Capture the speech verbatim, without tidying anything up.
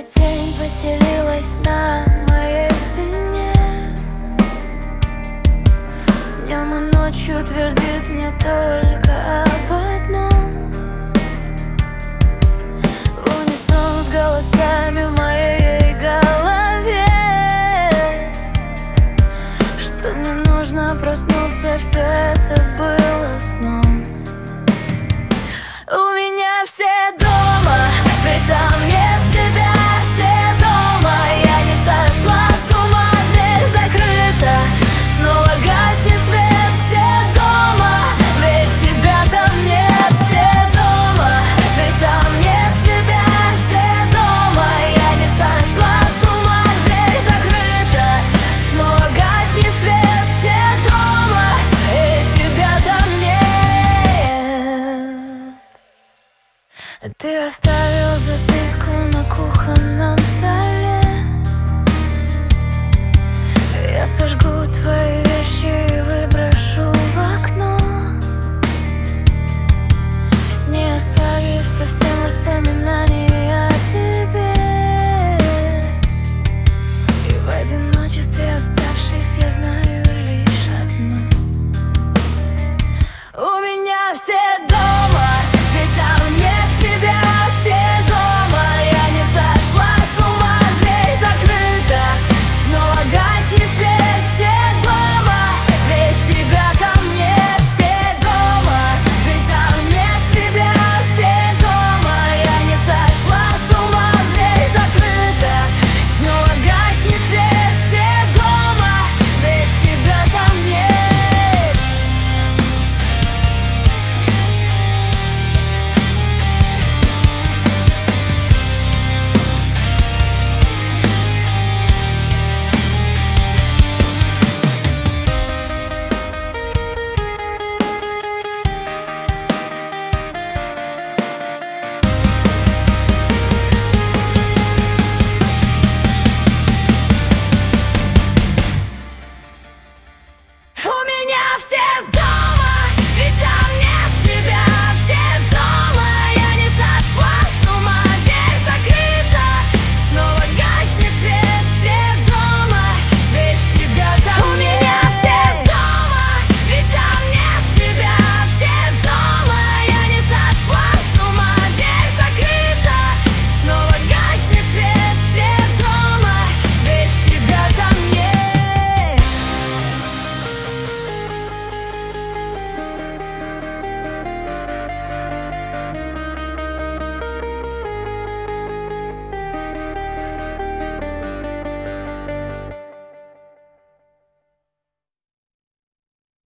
тень поселилась на моей стене. Днем и ночью твердит мне только об одном, в унисон с голосами в моей голове, что мне нужно проснуться, все это было сном. У меня все дома, ведь там нет тебя. Все дома, я не сошла с ума. Дверь закрыта, снова гаснет свет. Все дома, ведь тебя там нет. Все дома, ведь там нет тебя. Все дома, я не сошла с ума. Дверь закрыта, снова гаснет свет. Все дома, и тебя там нет. Ты оставил